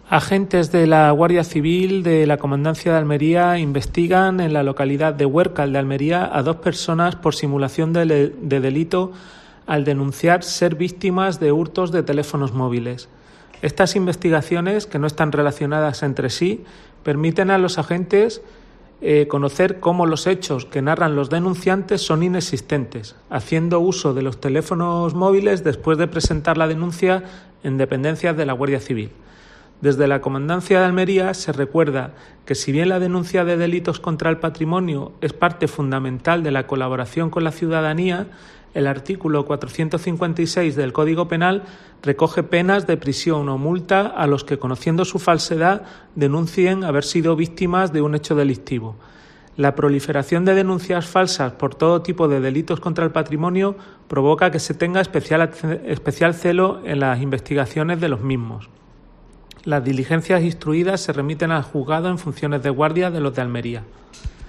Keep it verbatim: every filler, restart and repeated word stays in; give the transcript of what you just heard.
Agentes de la Guardia Civil de la Comandancia de Almería investigan en la localidad de Huércal de Almería a dos personas por simulación de, de delito al denunciar ser víctimas de hurtos de teléfonos móviles. Estas investigaciones, que no están relacionadas entre sí, permiten a los agentes eh, conocer cómo los hechos que narran los denunciantes son inexistentes, haciendo uso de los teléfonos móviles después de presentar la denuncia en dependencias de la Guardia Civil. Desde la Comandancia de Almería se recuerda que si bien la denuncia de delitos contra el patrimonio es parte fundamental de la colaboración con la ciudadanía, el artículo cuatrocientos cincuenta y seis del Código Penal recoge penas de prisión o multa a los que, conociendo su falsedad, denuncien haber sido víctimas de un hecho delictivo. La proliferación de denuncias falsas por todo tipo de delitos contra el patrimonio provoca que se tenga especial, especial celo en las investigaciones de los mismos. Las diligencias instruidas se remiten al juzgado en funciones de guardia de los de Almería.